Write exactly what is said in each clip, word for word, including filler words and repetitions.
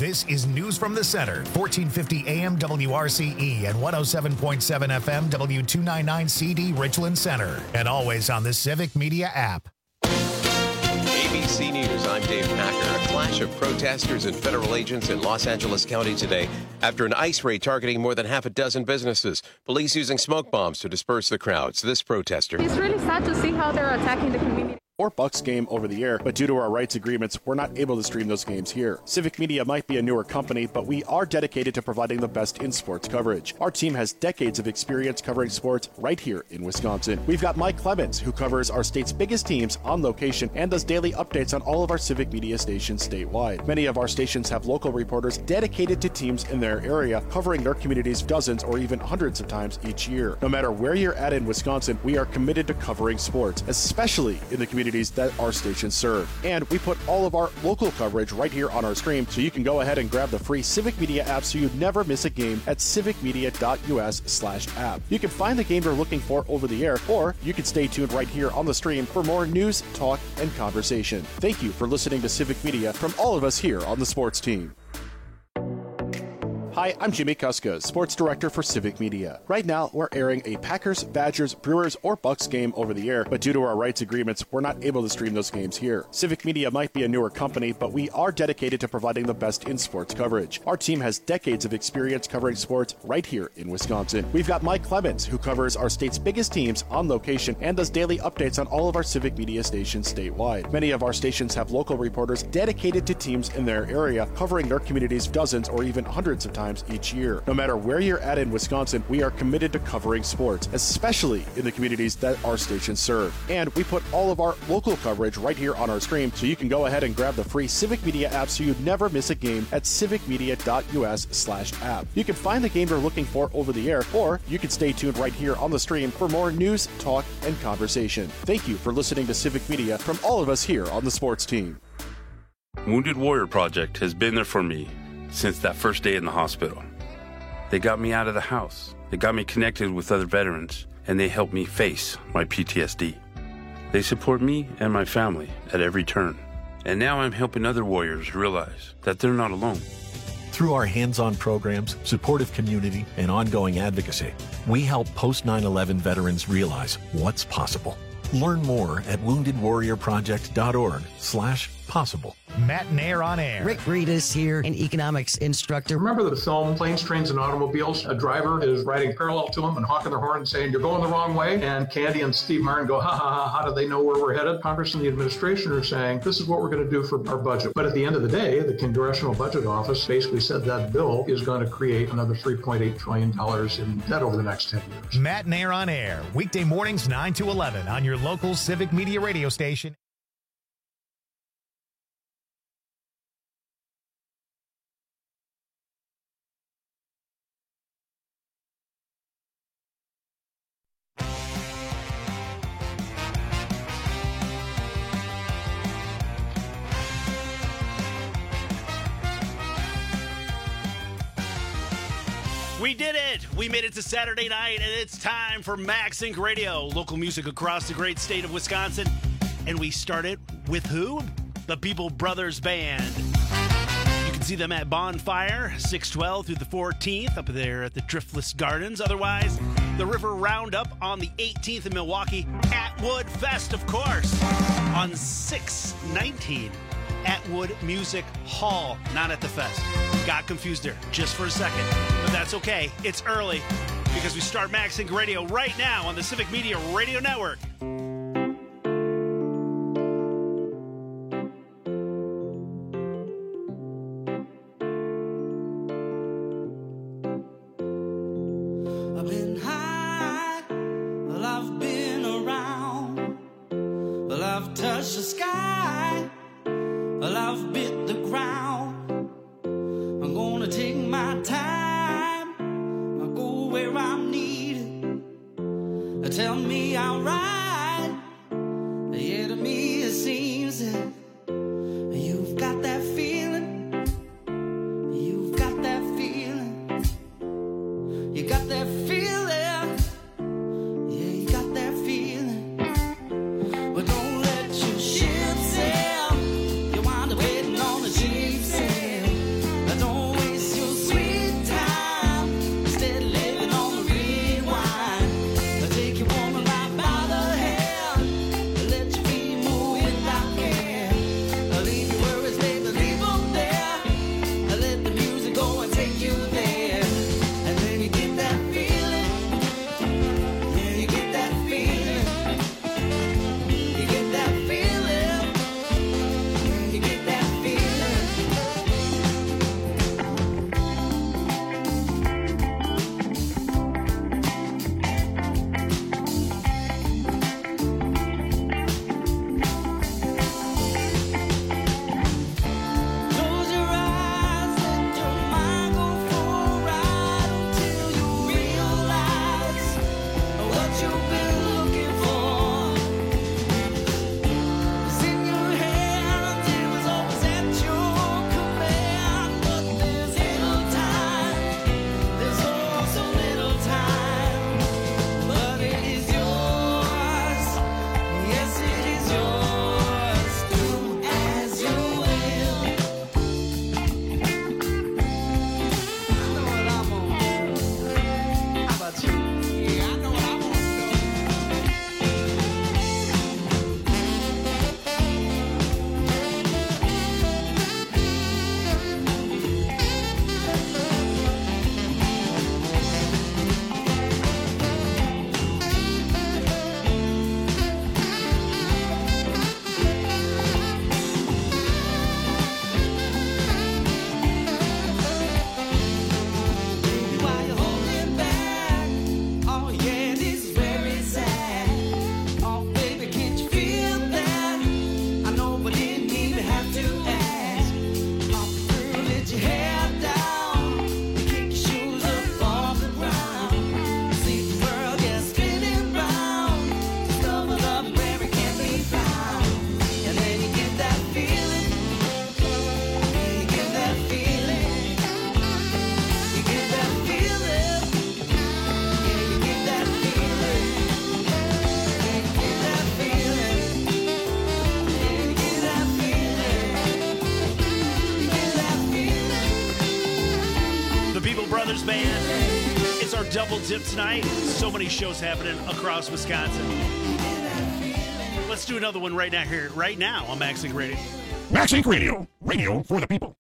This is News from the Center, fourteen fifty A M W R C E and one oh seven point seven F M W two ninety-nine C D Richland Center, and always on the Civic Media app. A B C News, I'm Dave Packer. A clash of protesters and federal agents in Los Angeles County today after an ICE raid targeting more than half a dozen businesses. Police using smoke bombs to disperse the crowds. This protester. It's really sad to see how they're attacking the community. Or Bucks game over the air, but due to our rights agreements, we're not able to stream those games here. Civic Media might be a newer company, but we are dedicated to providing the best in sports coverage. Our team has decades of experience covering sports right here in Wisconsin. We've got Mike Clemens, who covers our state's biggest teams on location and does daily updates on all of our Civic Media stations statewide. Many of our stations have local reporters dedicated to teams in their area, covering their communities dozens or even hundreds of times each year. No matter where you're at in Wisconsin, we are committed to covering sports, especially in the communities that our stations serve. And we put all of our local coverage right here on our stream, so you can go ahead and grab the free Civic Media app so you never miss a game at civicmedia.us slash app. You can find the game you're looking for over the air, or you can stay tuned right here on the stream for more news, talk, and conversation. Thank you for listening to Civic Media from all of us here on the sports team. Hi, I'm Jimmy Kuska, Sports Director for Civic Media. Right now, we're airing a Packers, Badgers, Brewers, or Bucks game over the air, but due to our rights agreements, we're not able to stream those games here. Civic Media might be a newer company, but we are dedicated to providing the best in sports coverage. Our team has decades of experience covering sports right here in Wisconsin. We've got Mike Clemens, who covers our state's biggest teams on location and does daily updates on all of our Civic Media stations statewide. Many of our stations have local reporters dedicated to teams in their area, covering their communities dozens or even hundreds of times each year. No matter where you're at in Wisconsin, we are committed to covering sports, especially in the communities that our stations serve. And we put all of our local coverage right here on our stream, so you can go ahead and grab the free Civic Media app so you never miss a game at civicmedia.us slash app. You can find the game you're looking for over the air, or you can stay tuned right here on the stream for more news, talk, and conversation. Thank you for listening to Civic Media from all of us here on the sports team. Wounded Warrior Project has been there for me since that first day in the hospital. They got me out of the house. They got me connected with other veterans, and they helped me face my P T S D. They support me and my family at every turn. And now I'm helping other warriors realize that they're not alone. Through our hands-on programs, supportive community, and ongoing advocacy, we help post nine eleven veterans realize what's possible. Learn more at woundedwarriorproject.org slash possible. Matt Nair on air. Rick Breedis here, an economics instructor. Remember the film Planes, Trains, and Automobiles? A driver is riding parallel to him and honking their horn and saying, "You're going the wrong way." And Candy and Steve Martin go, ha, ha, ha, how do they know where we're headed? Congress and the administration are saying, this is what we're going to do for our budget. But at the end of the day, the Congressional Budget Office basically said that bill is going to create another three point eight trillion dollars in debt over the next ten years. Matt Nair on air, weekday mornings nine to eleven on your local Civic Media radio station. We did it! We made it to Saturday night, and it's time for MaxInc Radio, local music across the great state of Wisconsin. And we started with who? The People Brothers Band. You can see them at Bonfire, six twelve through the fourteenth, up there at the Driftless Gardens. Otherwise, the River Roundup on the eighteenth in Milwaukee, Atwood Fest, of course, on six nineteen. Atwood Music Hall, not at the fest. Got confused there just for a second, but that's okay. It's early because we start MaxInc Radio right now on the Civic Media Radio Network. I've been high, well, I've been around, well, I've touched the sky. Well, I've bit the ground. I'm gonna take my time. I'll go where I'm needed. Tell me I'm right. Yeah, to me it seems that you've got that feeling. You've got that feeling. You got that feeling. Yeah, you got that feeling. But don't let your ship sail. Waiting on a cheap sale. Brothers Band. It's our double dip tonight. So many shows happening across Wisconsin. Let's do another one right now here, right now on Max Inc Radio. Max Inc Radio, radio for the people.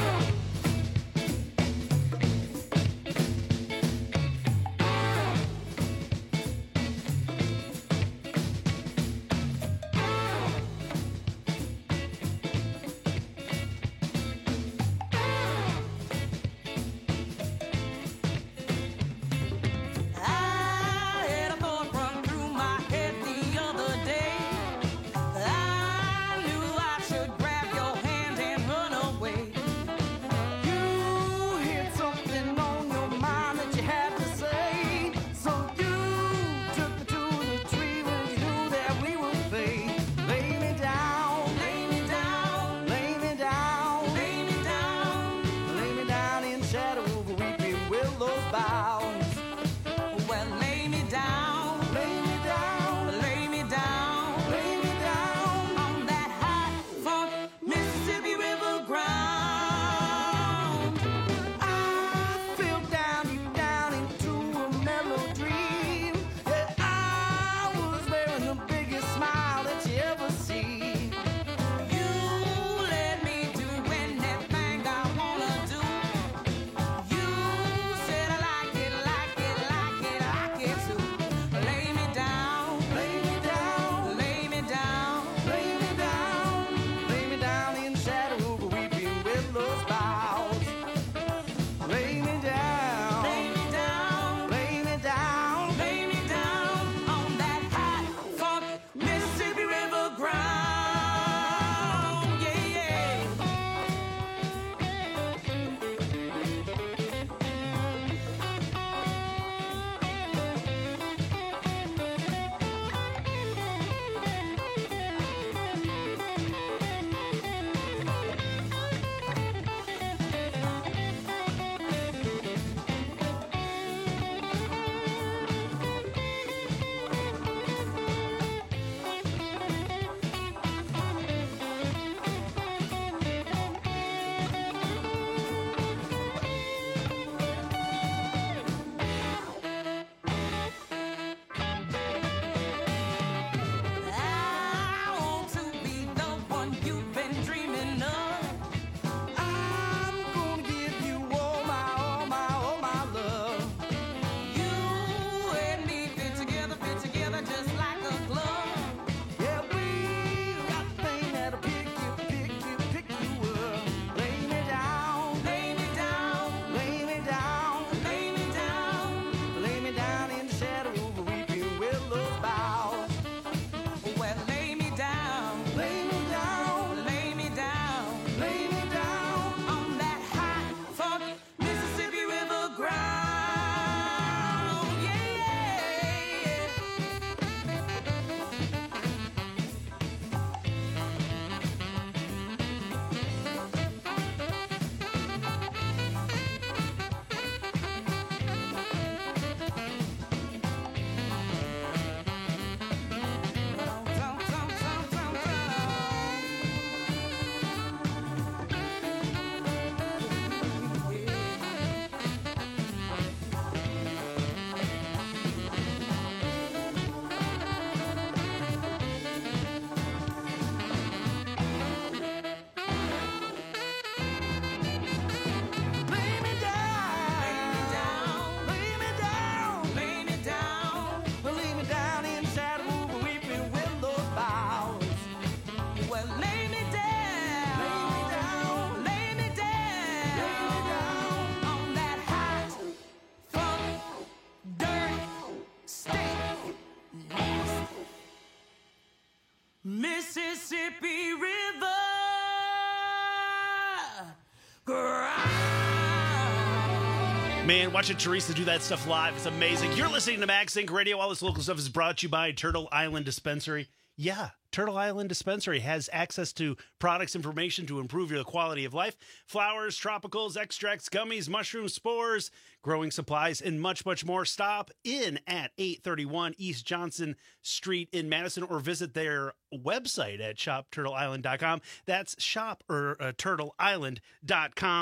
Mississippi River. Man, watching Teresa do that stuff live is amazing. You're listening to Max Inc Radio. All this local stuff is brought to you by Turtle Island Dispensary. Yeah, Turtle Island Dispensary has access to products information to improve your quality of life. Flowers, tropicals, extracts, gummies, mushrooms, spores, growing supplies, and much, much more. Stop in at eight thirty-one East Johnson Street in Madison or visit their website at shop turtle island dot com. That's shop or uh, turtle island dot com.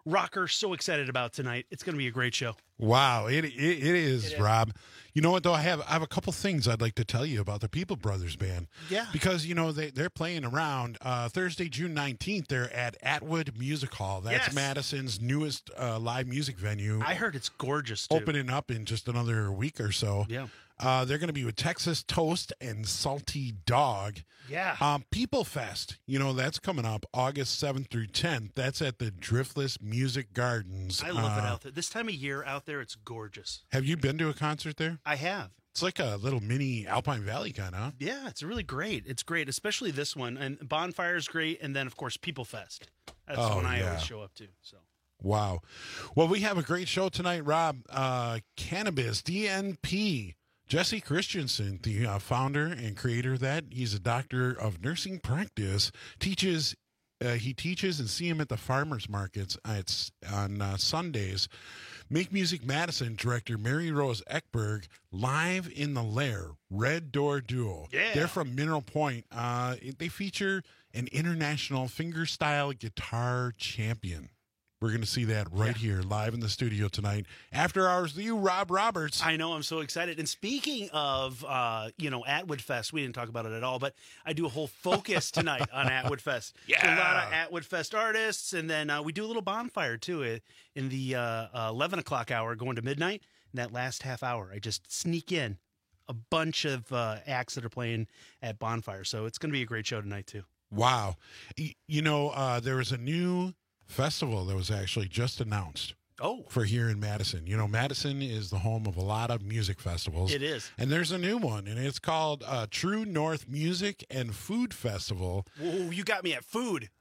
rocker. So excited about tonight. It's going to be a great show. Wow, it it, it, is, it is, Rob. You know what, though? I have I have a couple things I'd like to tell you about the People Brothers Band. Yeah. Because, you know, they, they're playing around. Uh, Thursday, June nineteenth, they're at Atwood Music Hall. That's Yes. Madison's newest uh, live music venue. I heard it's gorgeous, too. Opening up in just another week or so. Yeah. Uh, they're going to be with Texas Toast and Salty Dog. Yeah. Um, People Fest, you know, that's coming up August seventh through tenth. That's at the Driftless Music Gardens. I love uh, it out there. This time of year out there, it's gorgeous. Have you been to a concert there? I have. It's like a little mini Alpine Valley kind of. Yeah, it's really great. It's great, especially this one. And Bonfire is great. And then, of course, People Fest. That's Oh, when I yeah. always show up to. So. Wow. Well, we have a great show tonight, Rob. Uh, Cannabis, D N P. Jesse Christensen, the uh, founder and creator of that, he's a doctor of nursing practice, teaches, uh, he teaches and see him at the farmers markets at, on uh, Sundays. Make Music Madison director Mary Rose Eckberg, live in the Lair, Red Door Duo. Yeah. They're from Mineral Point. Uh, they feature an international fingerstyle guitar champion. We're going to see that right yeah. here live in the studio tonight. After hours with you, Rob Roberts. I know. I'm so excited. And speaking of, uh, you know, Atwood Fest, we didn't talk about it at all, but I do a whole focus tonight on Atwood Fest. Yeah. So a lot of Atwood Fest artists. And then uh, we do a little bonfire, too, in the uh, uh, eleven o'clock hour going to midnight. In that last half hour, I just sneak in a bunch of uh, acts that are playing at Bonfire. So it's going to be a great show tonight, too. Wow. You know, uh, there was a new festival that was actually just announced. Oh. For here in Madison. You know, Madison is the home of a lot of music festivals. It is. And there's a new one, and it's called uh, True North Music and Food Festival. Whoa, you got me at food.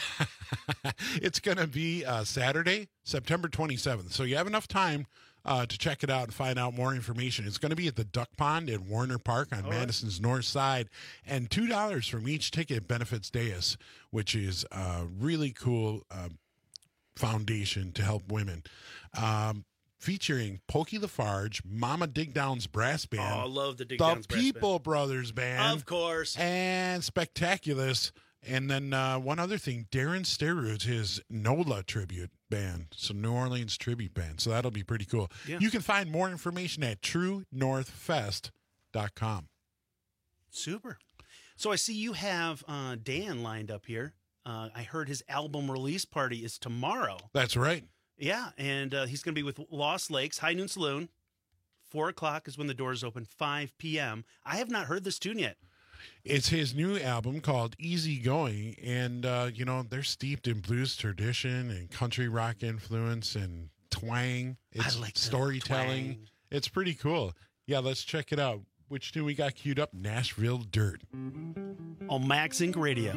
It's going to be uh, Saturday, September twenty-seventh. So you have enough time uh, to check it out and find out more information. It's going to be at the Duck Pond at Warner Park on All Madison's right. north side. And two dollars from each ticket benefits Deus, which is a really cool uh, foundation to help women. Um, featuring Pokey Lafarge, Mama Digdown's Brass Band. Oh, I love the Digdown's The Brass People Band. Brothers Band. Of course. And Spectaculous. And then uh, one other thing, Darren Sterud's his NOLA tribute band, so New Orleans tribute band. So that'll be pretty cool. Yeah. You can find more information at true north fest dot com. Super. So I see you have uh, Dan lined up here. Uh, I heard his album release party is tomorrow. That's right. Yeah, and uh, he's going to be with Lost Lakes, High Noon Saloon. Four o'clock is when the doors open, five p.m. I have not heard this tune yet. It's his new album called Easy Going, and, uh, you know, they're steeped in blues tradition and country rock influence and twang. It's I like the storytelling. twang. It's pretty cool. Yeah, let's check it out. Which tune we got queued up? Nashville Dirt. On Max Inc Radio.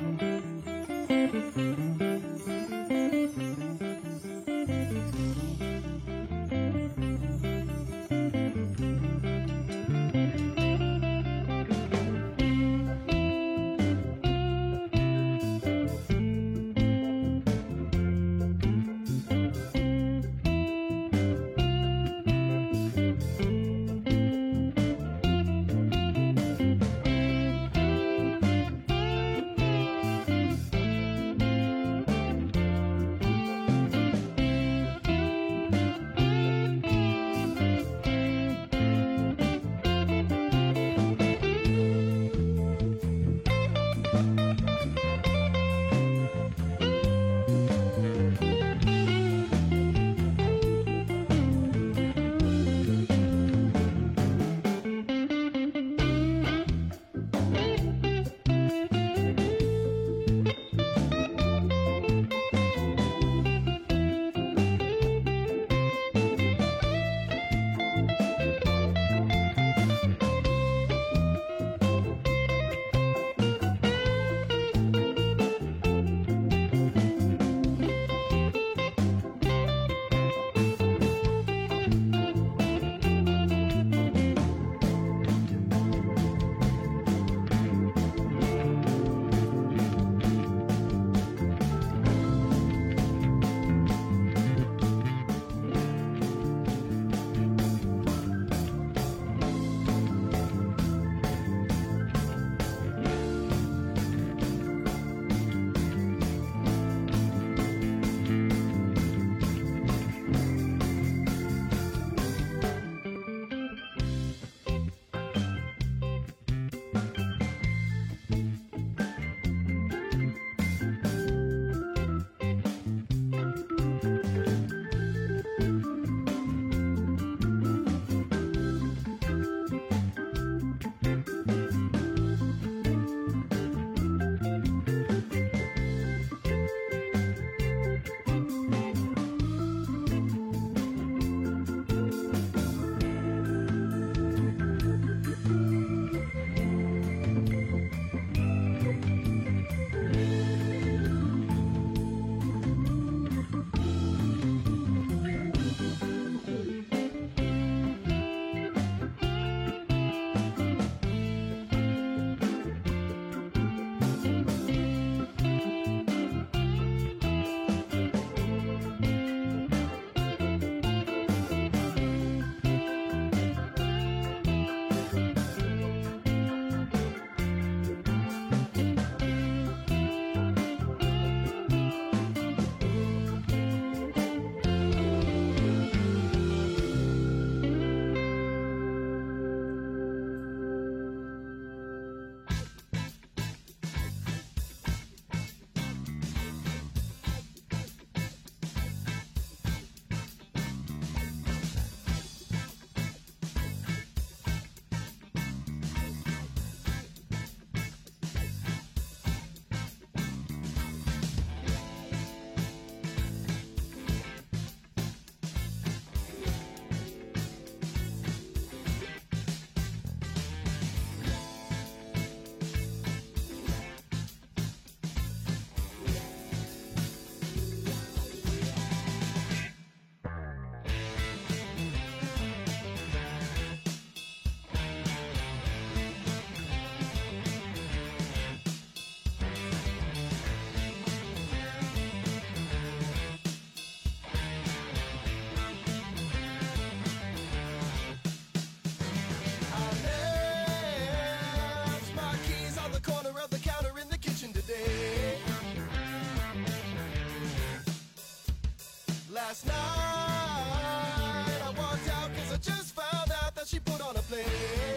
I walked out cause I just found out that she put on a play.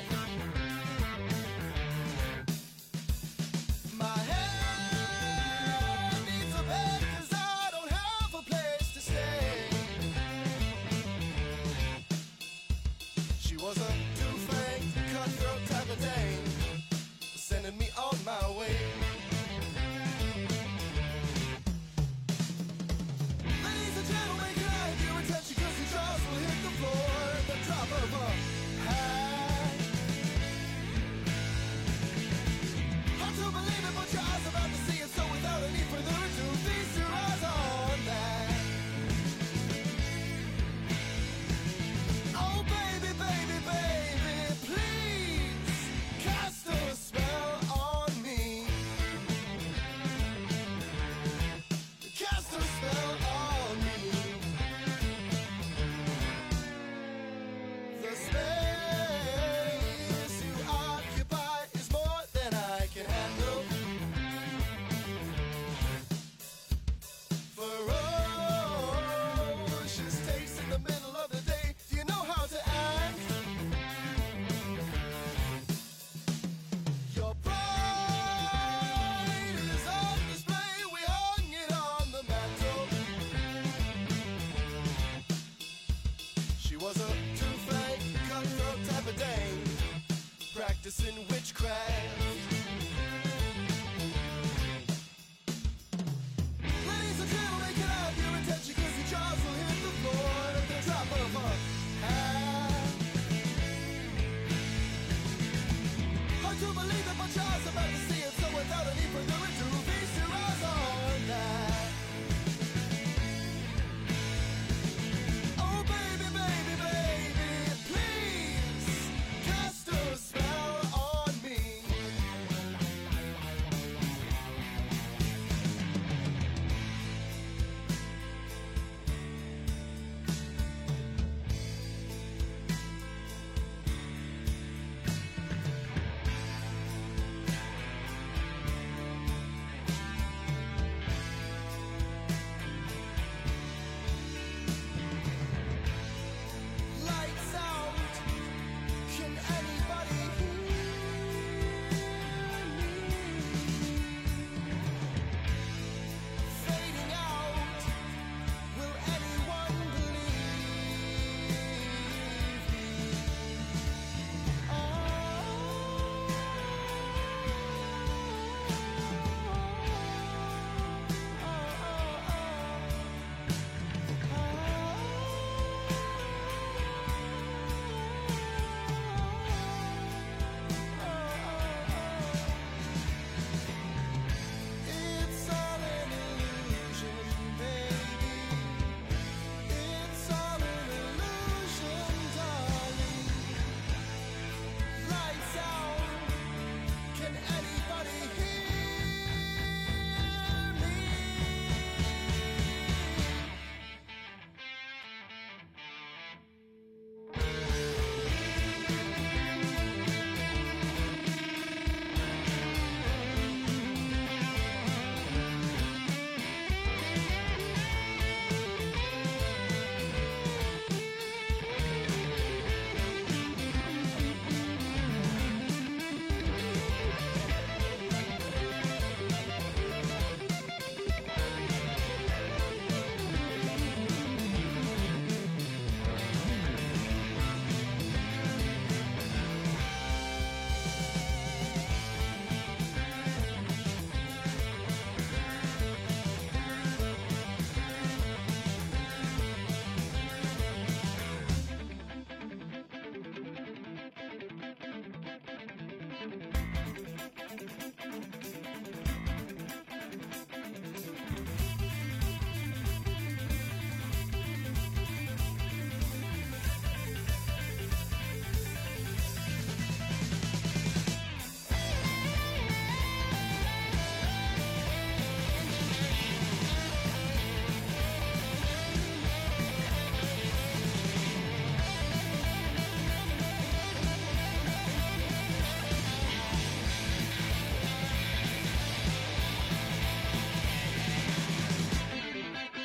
My head needs a bed cause I don't have a place to stay. She was a two-fanged, cutthroat type of dame, sending me on my way. Ladies and gentlemen, can I do it?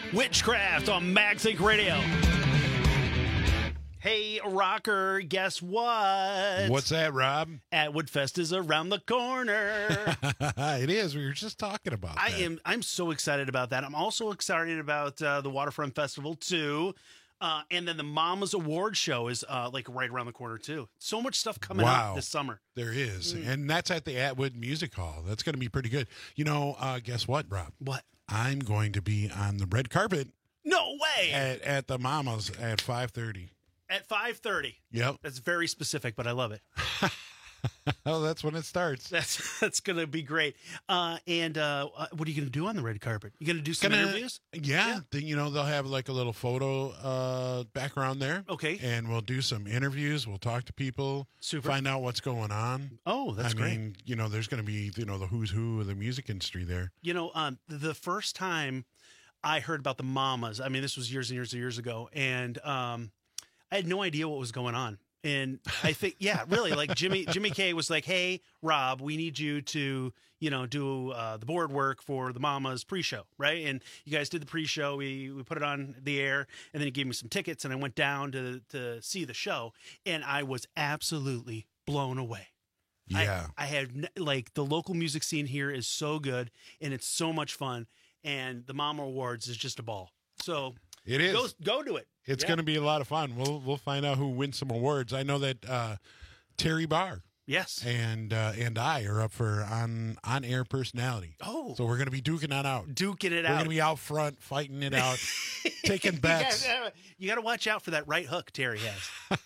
Witchcraft on Max Inc Radio. Hey, rocker, guess what? What's that, Rob? Atwood Fest is around the corner. It is. We were just talking about I that. am. I'm so excited about that. I'm also excited about uh, the Waterfront Festival too, uh, and then the Mama's Award Show is uh, like right around the corner too. So much stuff coming Wow. up this summer. There is, Mm. and that's at the Atwood Music Hall. That's going to be pretty good. You know, uh, guess what, Rob? What? I'm going to be on the red carpet No way. at, at the Mama's at five thirty. At five thirty. Yep. That's very specific, but I love it. Oh, that's when it starts. That's that's gonna be great. Uh, and uh, uh, what are you gonna do on the red carpet? You gonna do some Gonna- interviews? Yeah, Then, you know, they'll have like a little photo uh, background there. Okay. And we'll do some interviews. We'll talk to people. Super. Find out what's going on. Oh, that's I great. mean, you know, there's going to be, you know, the who's who of the music industry there. You know, um, the first time I heard about the Mamas, I mean, this was years and years and years ago, and um, I had no idea what was going on. And I think, yeah, really, like Jimmy Jimmy K was like, "Hey, Rob, we need you to, you know, do uh, the board work for the Mamas pre-show, right?" And you guys did the pre-show. We we put it on the air, and then he gave me some tickets, and I went down to to see the show, and I was absolutely blown away. Yeah. I, I had n- like the local music scene here is so good, and it's so much fun, and the Mama Awards is just a ball. So It is. go go to it. It's Yeah. going to be a lot of fun. We'll we'll find out who wins some awards. I know that uh, Terry Barr, Yes. and uh, and I are up for on on air personality. Oh. So we're going to be duking it out. Duking it We're out. going to be out front fighting it out, taking bets. You gotta, you gotta watch out for that right hook Terry has.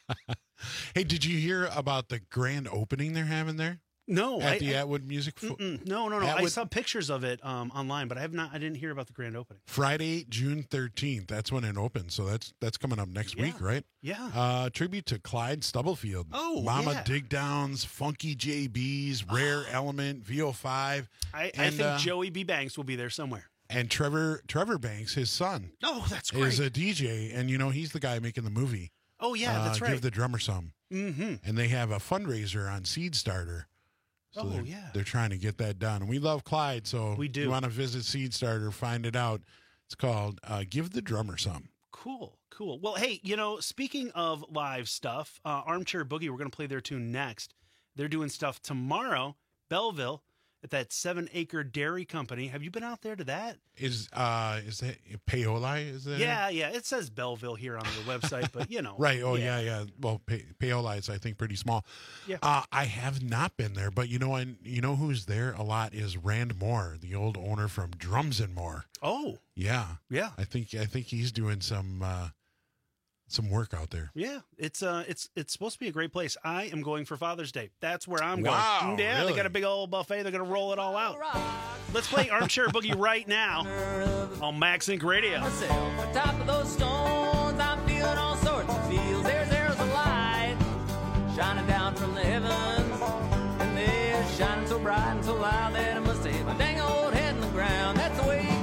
Hey, did you hear about the grand opening they're having there? No, at I- the I- Atwood Music. Fo- Mm-mm. No, no, no. I Atwood- saw pictures of it um, online, but I have not. I didn't hear about the grand opening. Friday, June thirteenth. That's when it opens. So that's that's coming up next Yeah. week, right? Yeah. Uh, tribute to Clyde Stubblefield. Oh, Mama yeah. Dig Downs, Funky J B's, Rare Element, V O five. I, I and, think uh, Joey B. Banks will be there somewhere. And Trevor Trevor Banks, his son, Oh, that's great. is a D J, and you know he's the guy making the movie. oh, yeah, uh, that's right. Give the drummer some. mm-hmm. And they have a fundraiser on Seed Starter. So Oh, they're, yeah. they're trying to get that done. And we love Clyde, so We do. you want to visit Seed Starter, find it out. It's called uh, Give the Drummer Some. Cool, cool. Well, hey, you know, speaking of live stuff, uh, Armchair Boogie, we're going to play their tune next. They're doing stuff tomorrow, Belleville, at that Seven Acre Dairy Company. Have you been out there to that? Is uh is that Paoli? Is that Yeah, yeah. It says Belleville here on the website, but you know. right? Oh yeah, yeah. Well, pa- Paoli is I think pretty small. Yeah. Uh, I have not been there, but you know, I you know who's there a lot is Rand Moore, the old owner from Drums and More. Oh, Yeah, yeah. I think I think he's doing some uh, some work out there. Yeah, it's uh, it's it's supposed to be a great place. I am going for Father's Day. That's where I'm Wow, going. Yeah, really? they got a big old buffet. They're gonna roll it all out. Let's play Armchair Boogie right now on Max Inc Radio. Myself on top of those stones, I'm feeling all sorts of feels. There's there's a light shining down from the heavens, and they're shining so bright and so loud that I must hit my dang old head in the ground. That's the way it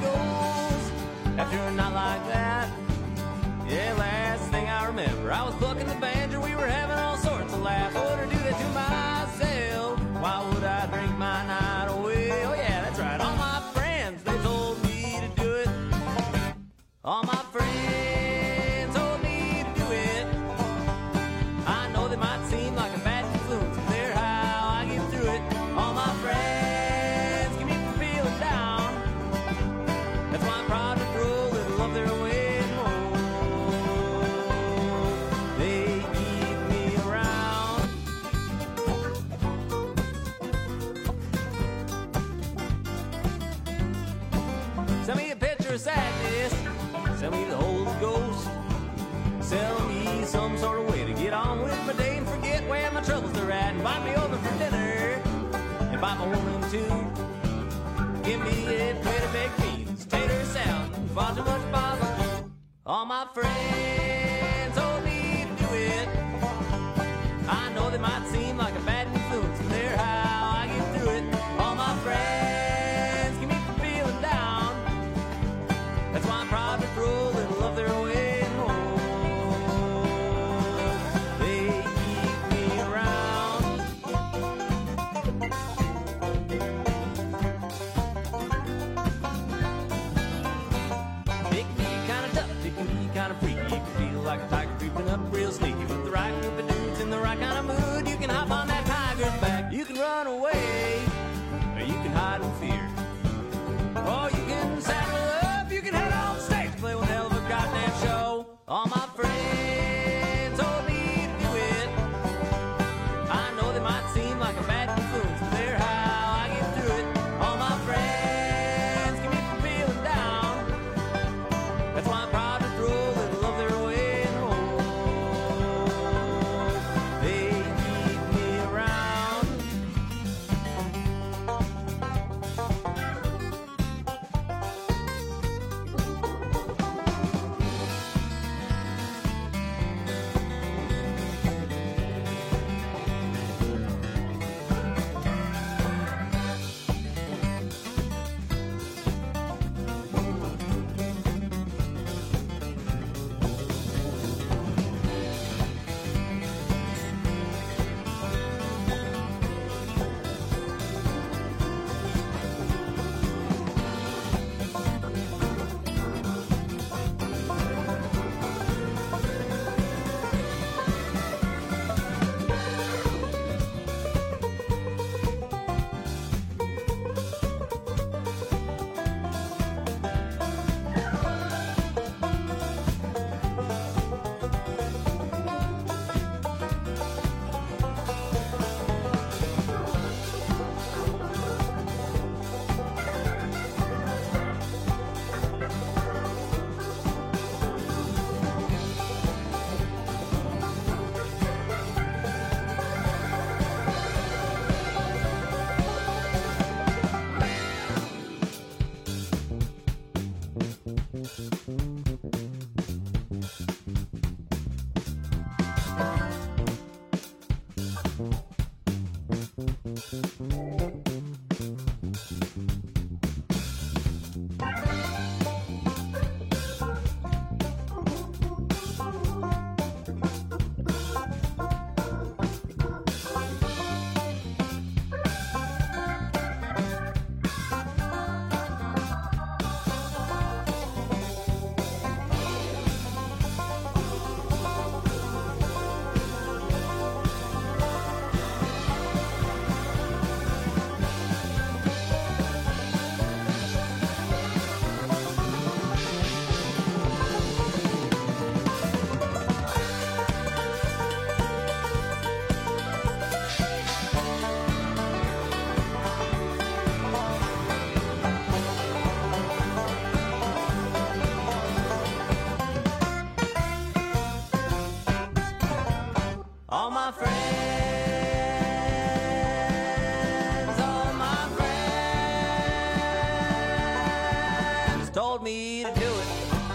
goes after a night like that. Yeah, last thing I remember, I was bucking the banjo. We were having all sorts of laughs. I would do that to myself. Why would I drink my night away? Oh yeah, that's right. All my friends, they told me to do it. All my friends told me to do it. I know they might seem like a bad influence, but they're how I get through it. All my friends keep me from feeling down. That's why I'm proud to throw a little of their way home. They keep me around. Send me a picture of sadness. Send me the Holy Ghost. Sell me some sort of way to get on with my day and forget where my troubles are at. Invite me over for dinner. Invite my woman too. Give me a plate of baked beans, tater salad, and far too much barbecue. All my friends told me to do it. I know they might seem like a bad influence, but they're how I get through it. All my friends keep me from feeling down. That's why I'm proud to throw a little of their way home. They keep me around. You can feel like a tiger creeping up real sneaky. With the right group of dudes in the right kind of mood, you can hop on that tiger's back. You can run away, or you can hide in fear. Or you can saddle up, you can head on stage, play one hell of a goddamn show. All my friends told me to do it. I know they might seem like a bad influence, but they're how I get through it. All my friends keep me from feeling down. That's why I'm proud to throw a little of their way and roll. They keep me around. All my friends, all my friends told me to do it.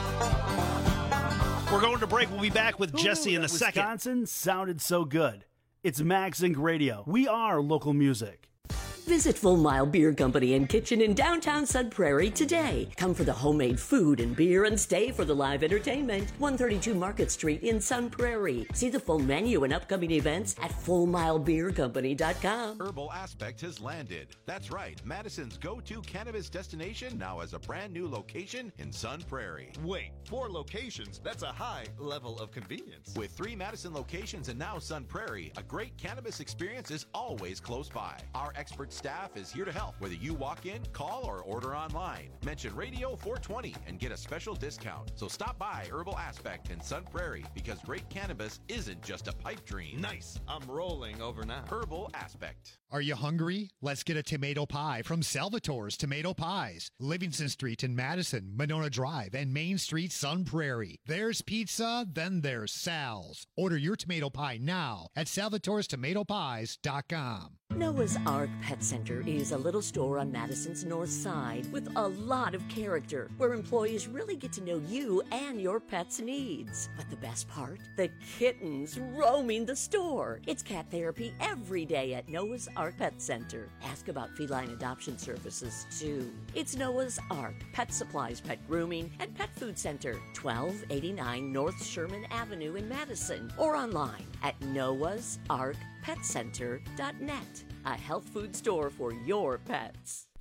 We're going to break. We'll be back with Jesse in a second. Wisconsin sounded so good. It's Max Inc Radio. We are local music. Visit Full Mile Beer Company and Kitchen in downtown Sun Prairie today. Come for the homemade food and beer and stay for the live entertainment. one thirty-two Market Street in Sun Prairie. See the full menu and upcoming events at full mile beer company dot com. Herbal Aspect has landed. That's right. Madison's go-to cannabis destination now has a brand new location in Sun Prairie. Wait, four locations? That's a high level of convenience. With three Madison locations and now Sun Prairie, a great cannabis experience is always close by. Our expert staff is here to help, whether you walk in, call, or order online. Mention Radio four twenty and get a special discount. So stop by Herbal Aspect in Sun Prairie, because great cannabis isn't just a pipe dream. Nice. I'm rolling over now. Herbal Aspect. Are you hungry? Let's get a tomato pie from Salvatore's Tomato Pies. Livingston Street in Madison, Monona Drive, and Main Street, Sun Prairie. There's pizza, then there's Sal's. Order your tomato pie now at salvatores tomato pies dot com. Noah's Ark Pet Center is a little store on Madison's north side with a lot of character, where employees really get to know you and your pet's needs. But the best part? The kittens roaming the store. It's cat therapy every day at Noah's Ark Pet Center. Ask about feline adoption services, too. It's Noah's Ark Pet Supplies, Pet Grooming, and Pet Food Center, twelve eighty-nine North Sherman Avenue in Madison, or online at noahs ark pet center dot net. A health food store for your pets.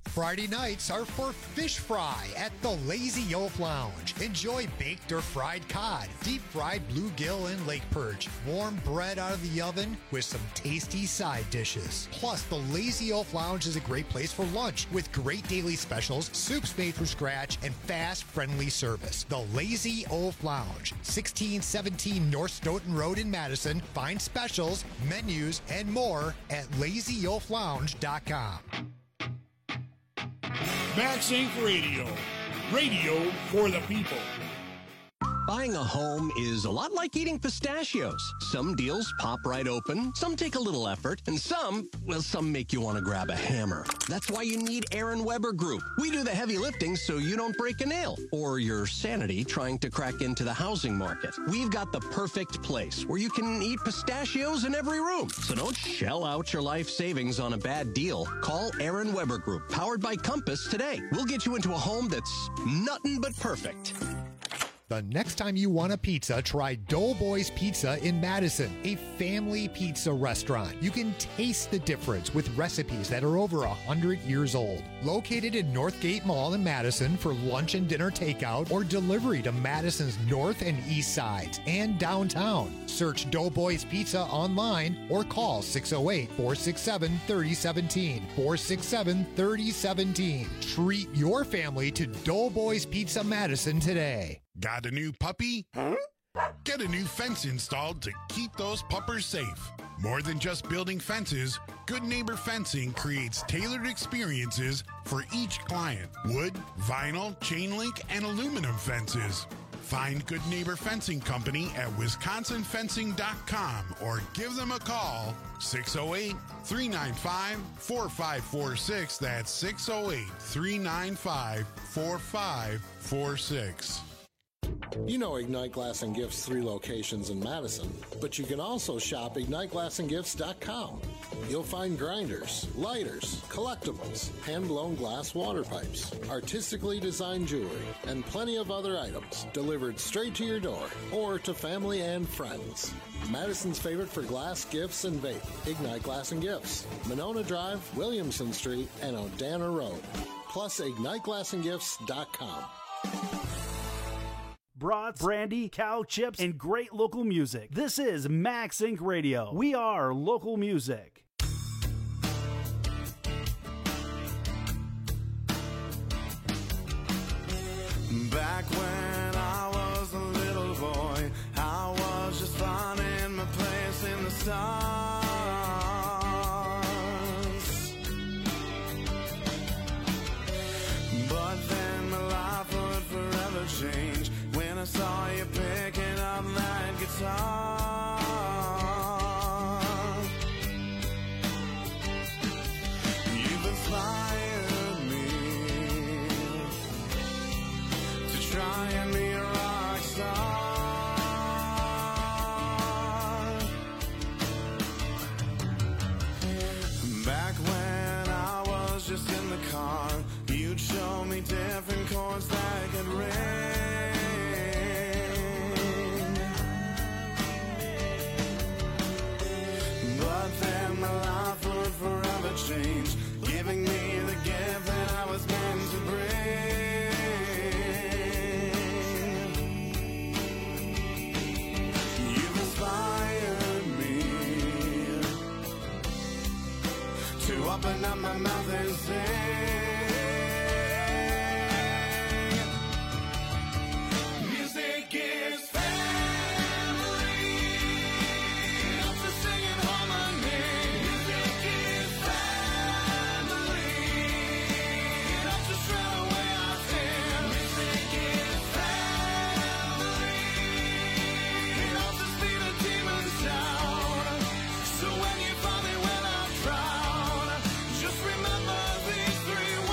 Friday nights are for fish fry at the Lazy Oaf Lounge. Enjoy baked or fried cod, deep fried bluegill and lake perch, warm bread out of the oven with some tasty side dishes. Plus, the Lazy Oaf Lounge is a great place for lunch with great daily specials, soups made from scratch, and fast, friendly service. The Lazy Oaf Lounge, sixteen seventeen North Stoughton Road in Madison. Find specials, menus, and more at lazy oaf lounge dot com. Max Incorporated. Radio. Radio for the people. Buying a home is a lot like eating pistachios. Some deals pop right open, some take a little effort, and some, well, some make you want to grab a hammer. That's why you need Aaron Weber Group. We do the heavy lifting so you don't break a nail or your sanity trying to crack into the housing market. We've got the perfect place where you can eat pistachios in every room. So don't shell out your life savings on a bad deal. Call Aaron Weber Group, powered by Compass, today. We'll get you into a home that's nothing but perfect. The next time you want a pizza, try Doughboys Pizza in Madison, a family pizza restaurant. You can taste the difference with recipes that are over one hundred years old. Located in Northgate Mall in Madison for lunch and dinner takeout or delivery to Madison's north and east sides and downtown. Search Doughboys Pizza online or call six oh eight, four six seven, three oh one seven, four six seven, three oh one seven. Treat your family to Doughboys Pizza Madison today. Got a new puppy? Huh? Get a new fence installed to keep those puppers safe. More than just building fences, Good Neighbor Fencing creates tailored experiences for each client. Wood, vinyl, chain link, and aluminum fences. Find Good Neighbor Fencing Company at wisconsin fencing dot com or give them a call, six oh eight, three nine five, four five four six. That's six oh eight, three nine five, four five four six. You know Ignite Glass and Gifts' three locations in Madison, but you can also shop ignite glass and gifts dot com. You'll find grinders, lighters, collectibles, hand-blown glass water pipes, artistically designed jewelry, and plenty of other items delivered straight to your door or to family and friends. Madison's favorite for glass, gifts, and vape. Ignite Glass and Gifts, Monona Drive, Williamson Street, and Odana Road. Plus ignite glass and gifts dot com. Brats, brandy, cow chips, and great local music. This is Max Incorporated. Radio. We are local music. Back when I was a little boy, I was just finding my place in the stars. But then my life would forever change when I saw you picking up that guitar. You've inspired me to try and be a rock star. Back when I was just in the car, you'd show me different chords that could ring. But then my life would forever change, giving me the gift that I was meant to bring. You've inspired me to open up my mouth and sing. Music is three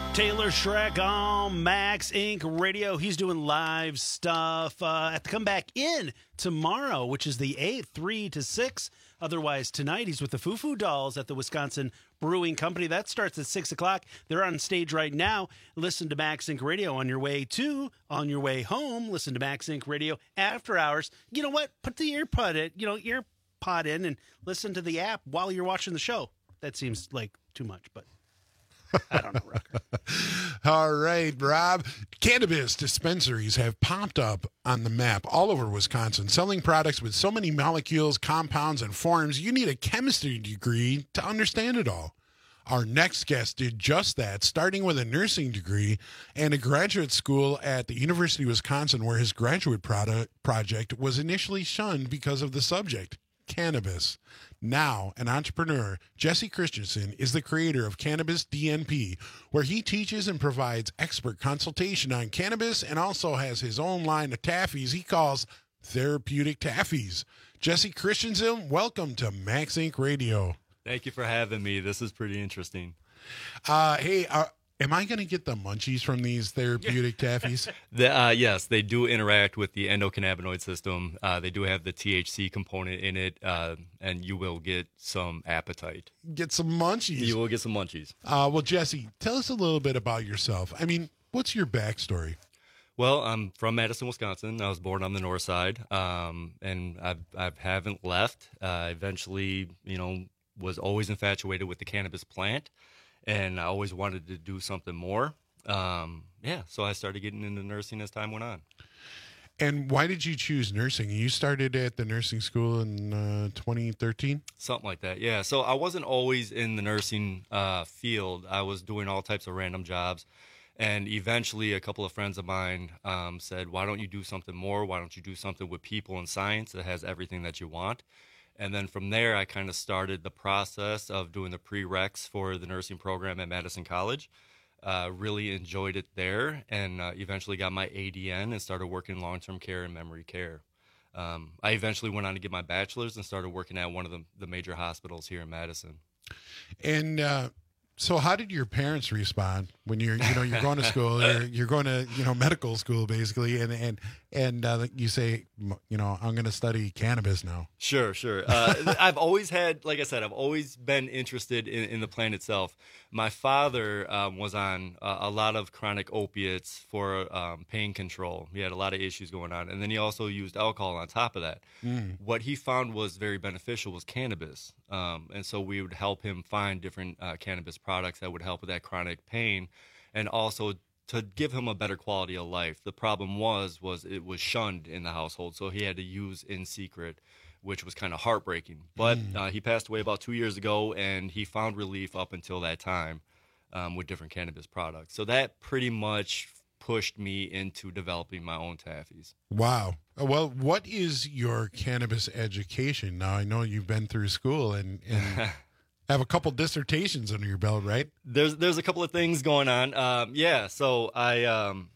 Taylor Schreck on Max Incorporated. Radio. He's doing live stuff uh, at the Comeback Inn tomorrow, which is the eighth, three to six. Otherwise, tonight he's with the Foo Foo Dolls at the Wisconsin Brewing Company. That starts at six o'clock. They're on stage right now. Listen to Max Inc Radio on your way to, on your way home. Listen to Max Inc Radio after hours. You know what? Put the earpod in, you know, earpod in and listen to the app while you're watching the show. That seems like too much, but I don't know, Rocker. All right, Rob. Cannabis dispensaries have popped up on the map all over Wisconsin, selling products with so many molecules, compounds, and forms, you need a chemistry degree to understand it all. Our next guest did just that, starting with a nursing degree and a graduate school at the University of Wisconsin, where his graduate product project was initially shunned because of the subject, cannabis. Now, an entrepreneur, Jesse Christensen is the creator of Cannabis D N P, where he teaches and provides expert consultation on cannabis and also has his own line of taffies he calls therapeutic taffies. Jesse Christensen, welcome to Max Inc Radio. Thank you for having me. This is pretty interesting. Uh, hey, uh, am I going to get the munchies from these therapeutic taffies? The, uh, yes, they do interact with the endocannabinoid system. Uh, they do have the T H C component in it, uh, and you will get some appetite. Get some munchies. You will get some munchies. Uh, well, Jesse, tell us a little bit about yourself. I mean, what's your backstory? Well, I'm from Madison, Wisconsin. I was born on the north side, um, and I I haven't left. Uh, eventually, you know, was always infatuated with the cannabis plant, and I always wanted to do something more. Um, yeah, so I started getting into nursing as time went on. And why did you choose nursing? You started at the nursing school in uh, twenty thirteen? Something like that, yeah. So I wasn't always in the nursing uh, field. I was doing all types of random jobs. And eventually a couple of friends of mine um, said, why don't you do something more? Why don't you do something with people and science that has everything that you want? And then from there, I kind of started the process of doing the prereqs for the nursing program at Madison College. Uh, really enjoyed it there, and uh, eventually got my A D N and started working in long-term care and memory care. Um, I eventually went on to get my bachelor's and started working at one of the, the major hospitals here in Madison. And uh, so how did your parents respond when you're, you know, you're going to school, you're, you're going to, you know, medical school basically, and and and uh, you say, you know, I'm going to study cannabis now? Sure, sure. Uh, I've always had, like I said, I've always been interested in, in the plant itself. My father um, was on uh, a lot of chronic opiates for um, pain control. He had a lot of issues going on, and then he also used alcohol on top of that. Mm. What he found was very beneficial was cannabis, um, and so we would help him find different uh, cannabis products that would help with that chronic pain, and also to give him a better quality of life. The problem was, was it was shunned in the household, so he had to use in secret, which was kind of heartbreaking. But mm. uh, he passed away about two years ago, and he found relief up until that time um, with different cannabis products. So that pretty much pushed me into developing my own taffies. Wow. Well, what is your cannabis education? Now, I know you've been through school and, and have a couple dissertations under your belt, right? There's there's a couple of things going on. Um, yeah, so I um,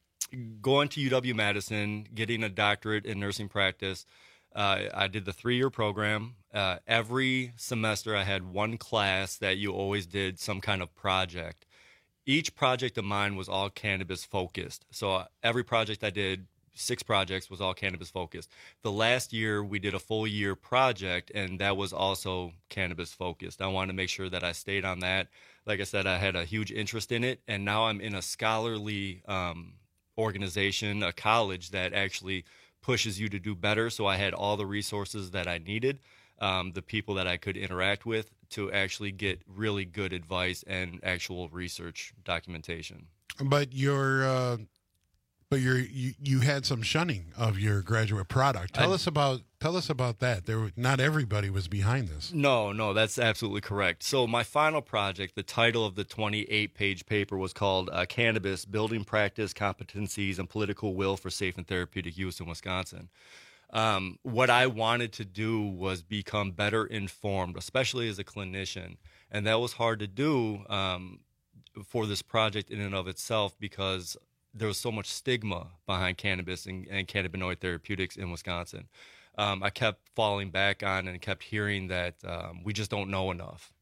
going to U W Madison, getting a doctorate in nursing practice. Uh, I did the three-year program. Uh, every semester I had one class that you always did some kind of project. Each project of mine was all cannabis focused. So every project I did, six projects, was all cannabis focused. The last year we did a full year project, and that was also cannabis focused. I wanted to make sure that I stayed on that. Like I said, I had a huge interest in it, and now I'm in a scholarly um, organization, a college that actually pushes you to do better. So I had all the resources that I needed, um, the people that I could interact with to actually get really good advice and actual research documentation. But your, uh, but your, you, you had some shunning of your graduate product. Tell I, us about, tell us about that. There, were, not everybody was behind this. No, no, that's absolutely correct. So my final project, the title of the twenty-eight page paper was called uh, Cannabis, Building Practice, Competencies, and Political Will for Safe and Therapeutic Use in Wisconsin. Um, what I wanted to do was become better informed, especially as a clinician. And that was hard to do um, for this project in and of itself because there was so much stigma behind cannabis and, and cannabinoid therapeutics in Wisconsin. Um, I kept falling back on and kept hearing that um, we just don't know enough.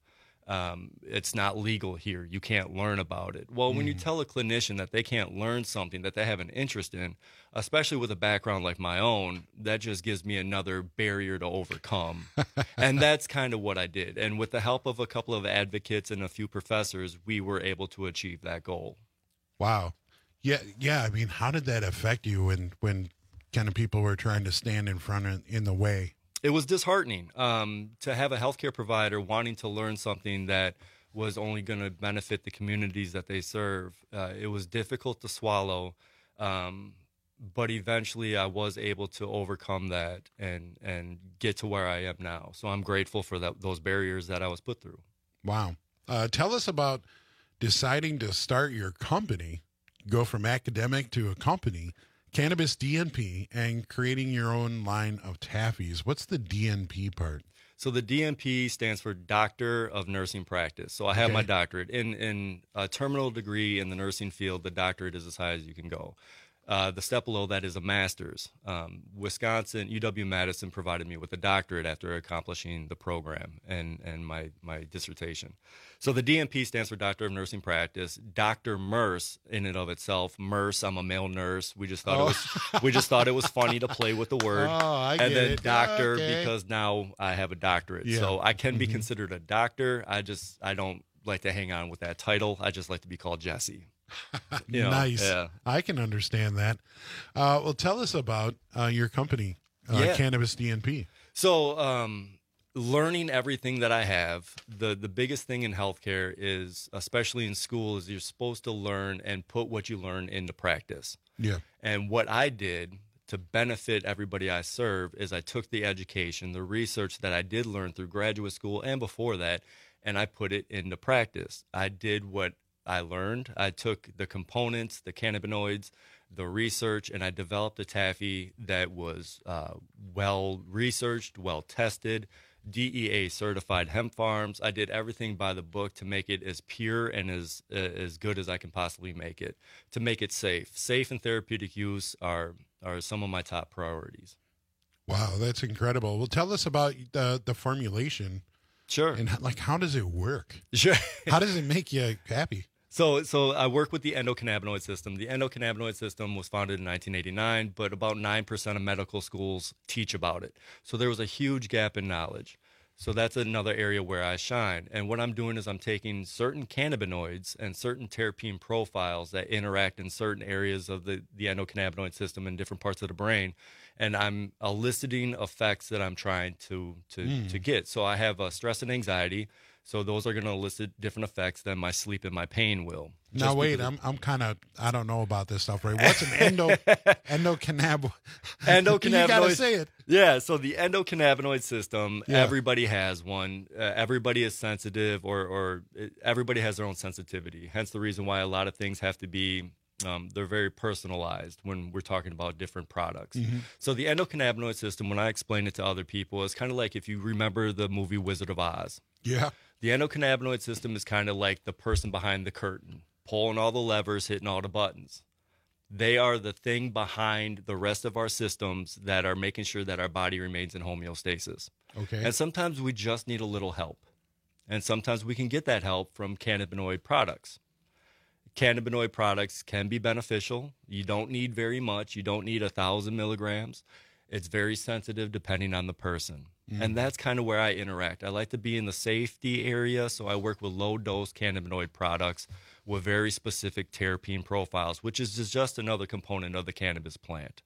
Um, it's not legal here. You can't learn about it. Well, when you tell a clinician that they can't learn something that they have an interest in, especially with a background like my own, that just gives me another barrier to overcome. And that's kind of what I did. And with the help of a couple of advocates and a few professors, we were able to achieve that goal. Wow. Yeah. Yeah. I mean, how did that affect you when, when kind of people were trying to stand in front of, in the way? It was disheartening um, to have a healthcare provider wanting to learn something that was only going to benefit the communities that they serve. Uh, it was difficult to swallow, um, but eventually I was able to overcome that and and get to where I am now. So I'm grateful for that, those barriers that I was put through. Wow. Uh, tell us about deciding to start your company, go from academic to a company, Cannabis D N P, and creating your own line of taffies. What's the D N P part? So the D N P stands for Doctor of Nursing Practice. So I have Okay. my doctorate. In in a terminal degree in the nursing field, the doctorate is as high as you can go. Uh, the step below that is a master's. Um, Wisconsin, U W-Madison provided me with a doctorate after accomplishing the program and, and my, my dissertation. So the D N P stands for Doctor of Nursing Practice. Doctor Merce, in and of itself, Merce, I'm a male nurse. We just thought Oh. it was we just thought it was funny to play with the word. Oh, I and get then it. doctor Okay. because now I have a doctorate. Yeah. So I can be Mhm. considered a doctor. I just I don't like to hang on with that title. I just like to be called Jesse. You know, Nice. yeah. I can understand that. Uh, well, tell us about uh, your company, uh, Yeah. Cannabis D N P. So, um, learning everything that I have, the, the biggest thing in healthcare is, especially in school, is you're supposed to learn and put what you learn into practice. Yeah. And what I did to benefit everybody I serve is I took the education, the research that I did learn through graduate school and before that, and I put it into practice. I did what I learned. I took the components, the cannabinoids, the research, and I developed a taffy that was uh, well researched, well tested, D E A certified hemp farms. I did everything by the book to make it as pure and as uh, as good as I can possibly make it, to make it safe. Safe and therapeutic use are are some of my top priorities. Wow, that's incredible. Well, tell us about the the formulation. Sure. And like, how does it work? Sure. How does it make you happy? So, so I work with the endocannabinoid system. The endocannabinoid system was founded in nineteen eighty-nine, but about nine percent of medical schools teach about it. So there was a huge gap in knowledge. So that's another area where I shine. And what I'm doing is I'm taking certain cannabinoids and certain terpene profiles that interact in certain areas of the, the endocannabinoid system in different parts of the brain, and I'm eliciting effects that I'm trying to to, Mm. to get. So I have uh, stress and anxiety. So those are going to elicit different effects than my sleep and my pain will. Now, Just wait, because- I'm I'm kind of, I don't know about this stuff, right? What's an endo, endocannab? endocannabinoid. You got to say it. Yeah, so the endocannabinoid system, Yeah. everybody has one. Uh, everybody is sensitive, or or it, everybody has their own sensitivity. Hence the reason why a lot of things have to be, um, they're very personalized when we're talking about different products. Mhm. So the endocannabinoid system, when I explain it to other people, is kind of like if you remember the movie Wizard of Oz. Yeah. The endocannabinoid system is kind of like the person behind the curtain, pulling all the levers, hitting all the buttons. They are the thing behind the rest of our systems that are making sure that our body remains in homeostasis. Okay. And sometimes we just need a little help. And sometimes we can get that help from cannabinoid products. Cannabinoid products can be beneficial. You don't need very much. You don't need a thousand milligrams. It's very sensitive depending on the person. Mm. And that's kind of where I interact. I like to be in the safety area, so I work with low-dose cannabinoid products with very specific terpene profiles, which is just another component of the cannabis plant.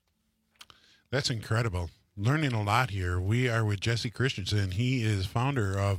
That's incredible. Learning a lot here. We are with Jesse Christensen. He is founder of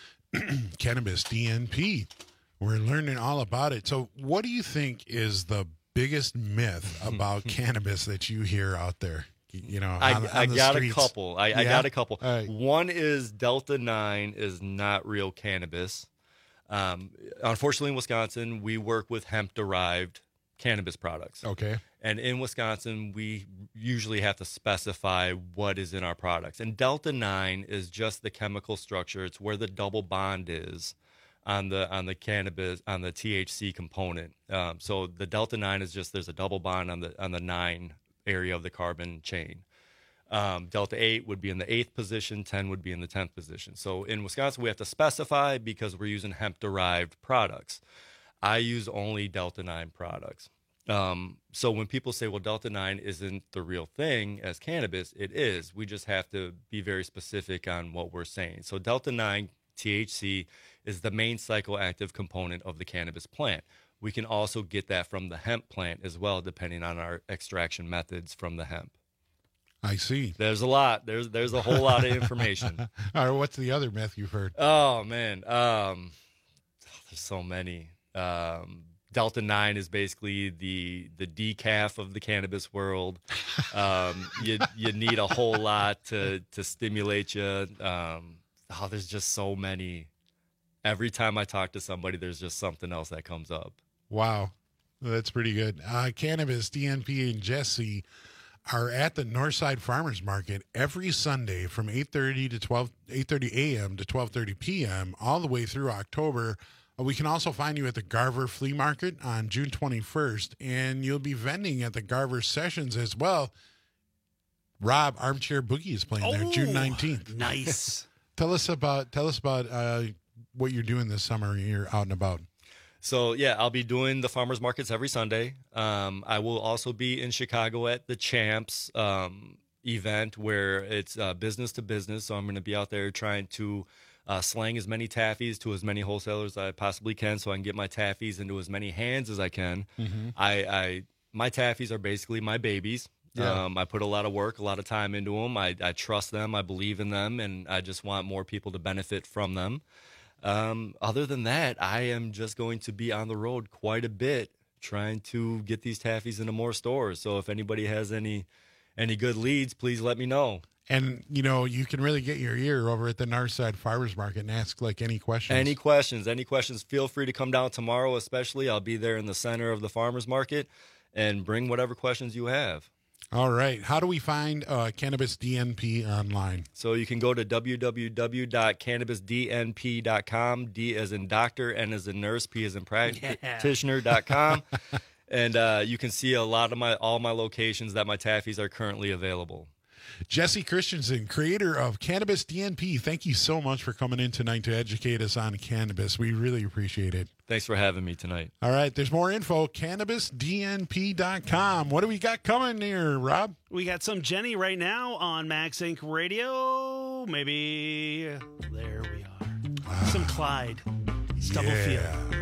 Cannabis D N P. We're learning all about it. So what do you think is the biggest myth about cannabis that you hear out there? You know, I, on, on I the got streets? a couple. I, I Yeah? got a couple. All right. One is Delta nine is not real cannabis. Um, unfortunately, in Wisconsin, we work with hemp-derived cannabis products. Okay. And in Wisconsin, we usually have to specify what is in our products. And Delta nine is just the chemical structure. It's where the double bond is on the on the cannabis, on the T H C component. Um, so the Delta nine is just, there's a double bond on the on the nine area of the carbon chain. Um, Delta eight would be in the eighth position, ten would be in the tenth position. So in Wisconsin, we have to specify because we're using hemp-derived products. I use only Delta nine products. Um, so when people say, well, Delta nine isn't the real thing as cannabis, it is. We just have to be very specific on what we're saying. So Delta nine T H C is the main psychoactive component of the cannabis plant. We can also get that from the hemp plant as well, depending on our extraction methods from the hemp. I see. There's a lot. There's there's a whole lot of information. All right, what's the other myth you've heard? Oh man, um, there's so many. Um, Delta nine is basically the the decaf of the cannabis world. Um, you you need a whole lot to to stimulate you. Um, oh, there's just so many. Every time I talk to somebody, there's just something else that comes up. Wow, that's pretty good. Uh, Cannabis, D N P, and Jesse are at the Northside Farmers Market every Sunday from eight thirty to twelve eight thirty a.m. to twelve thirty p.m. all the way through October. Uh, we can also find you at the Garver Flea Market on June twenty-first, and you'll be vending at the Garver Sessions as well. Rob, Armchair Boogie is playing there Oh, June nineteenth. Nice. Tell us about tell us about uh, what you're doing this summer. You're out and about. So, yeah, I'll be doing the farmers markets every Sunday. Um, I will also be in Chicago at the Champs um, event where it's uh, business to business. So I'm going to be out there trying to uh, slang as many taffies to as many wholesalers as I possibly can so I can get my taffies into as many hands as I can. Mm-hmm. I, I My taffies are basically my babies. Yeah. Um, I put a lot of work, a lot of time into them. I, I trust them. I believe in them, and I just want more people to benefit from them. Um, other than that, I am just going to be on the road quite a bit trying to get these taffies into more stores. So if anybody has any any good leads, please let me know. And, you know, you can really get your ear over at the Northside Farmers Market and ask, like, any questions. Any questions, any questions, feel free to come down tomorrow especially. I'll be there in the center of the farmers market and bring whatever questions you have. All right. How do we find uh, Cannabis D N P online? So you can go to w w w dot cannabis d n p dot com, D as in doctor, N as in nurse, P as in practitioner dot com. And uh, you can see a lot of my all my locations that my taffies are currently available. Jesse Christensen, creator of Cannabis D N P, thank you so much for coming in tonight to educate us on cannabis. We really appreciate it. Thanks for having me tonight. All right, there's more info, cannabis d n p dot com. What do we got coming here, Rob? We got some Jenny right now on Max Inc Radio. Maybe there we are. Some Clyde. Stubblefield. Yeah.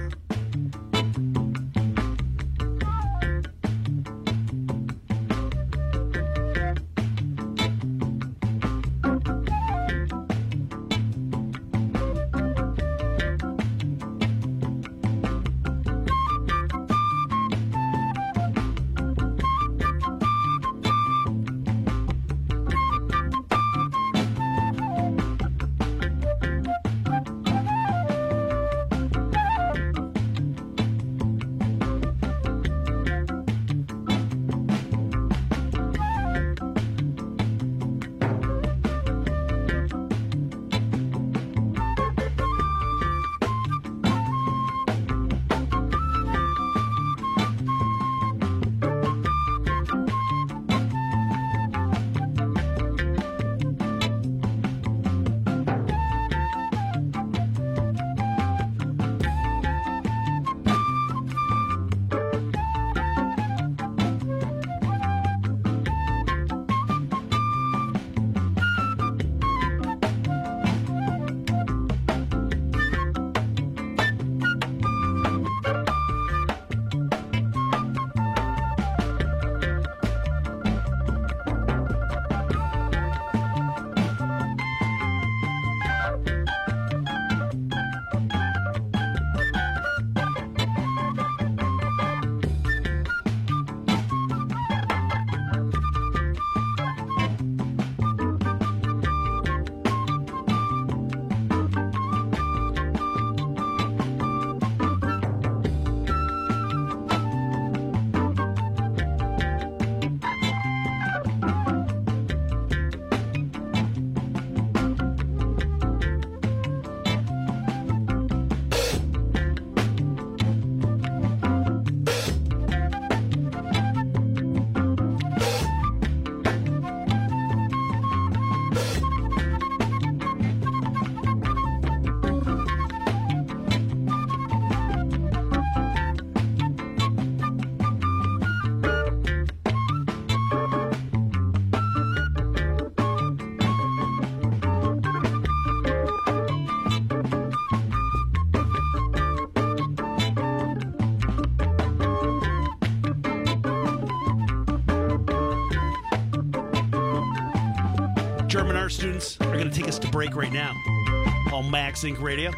German art students are going to take us to break right now on Max Inc Radio.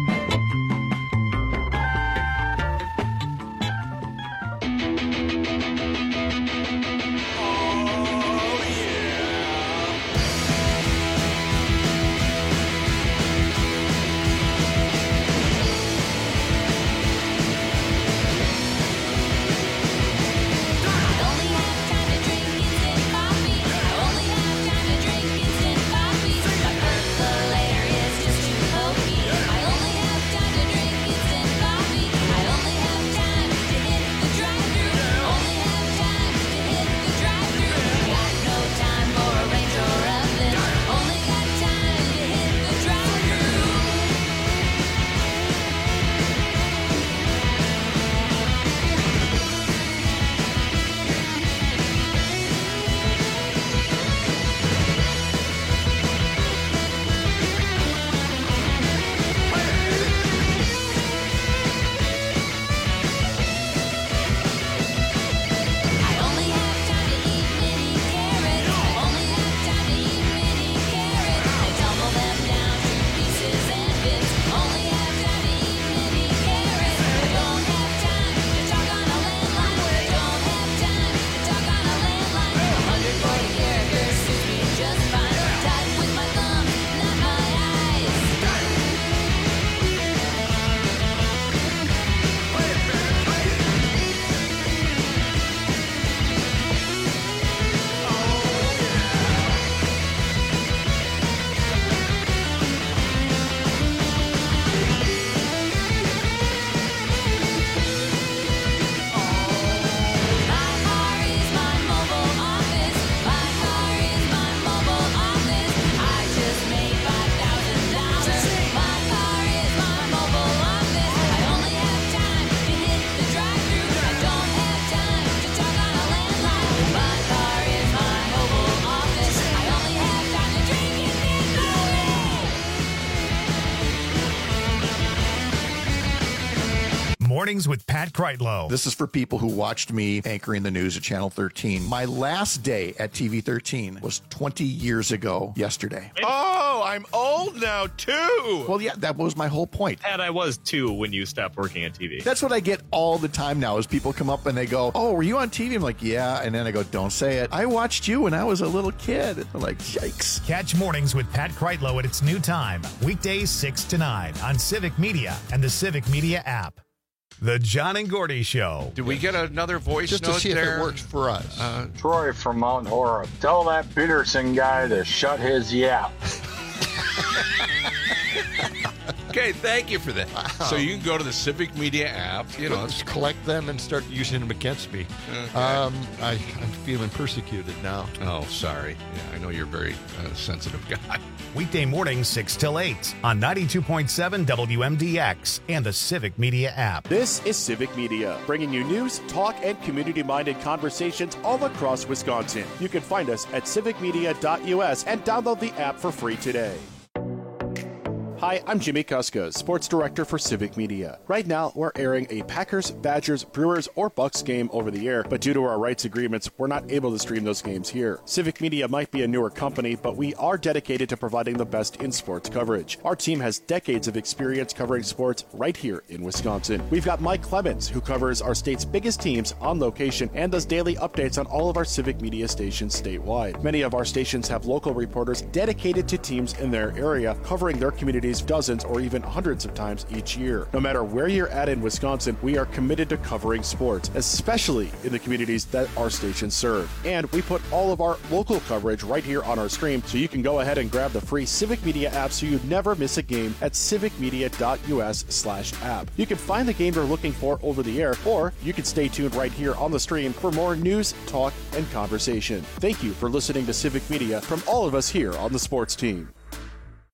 Mornings with Pat Kreitlow. This is for people who watched me anchoring the news at Channel thirteen. My last day at T V thirteen was twenty years ago yesterday. Oh, I'm old now, too. Well, yeah, that was my whole point. Pat, I was, too, when you stopped working on T V. That's what I get all the time now is people come up and they go, oh, were you on T V? I'm like, yeah. And then I go, don't say it. I watched you when I was a little kid. They're like, yikes. Catch Mornings with Pat Kreitlow at its new time, weekdays six to nine on Civic Media and the Civic Media app. The John and Gordy Show. Did we get another voice Just note to see there? if it works for us. Uh, Troy from Mount Horeb. Tell that Peterson guy to shut his yap. Okay, thank you for that. Wow. So you can go to the Civic Media app, you know, just collect them and start using them against me. Okay. Um, I, I'm feeling persecuted now. Oh, sorry. Yeah, I know you're a very uh, sensitive guy. Weekday mornings six till eight on ninety-two point seven W M D X and the Civic Media app. This is Civic Media, bringing you news, talk, and community-minded conversations all across Wisconsin. You can find us at civic media dot U S and download the app for free today. Hi, I'm Jimmy Kuska, Sports Director for Civic Media. Right now, we're airing a Packers, Badgers, Brewers, or Bucks game over the air, but due to our rights agreements, we're not able to stream those games here. Civic Media might be a newer company, but we are dedicated to providing the best in sports coverage. Our team has decades of experience covering sports right here in Wisconsin. We've got Mike Clemens, who covers our state's biggest teams on location and does daily updates on all of our Civic Media stations statewide. Many of our stations have local reporters dedicated to teams in their area, covering their communities dozens or even hundreds of times each year. No matter where you're at in Wisconsin, we are committed to covering sports, especially in the communities that our stations serve. And we put all of our local coverage right here on our stream, so you can go ahead and grab the free Civic Media app so you never miss a game at civic media dot U S slash app. You can find the game you're looking for over the air, or you can stay tuned right here on the stream for more news, talk, and conversation. Thank you for listening to Civic Media from all of us here on the sports team.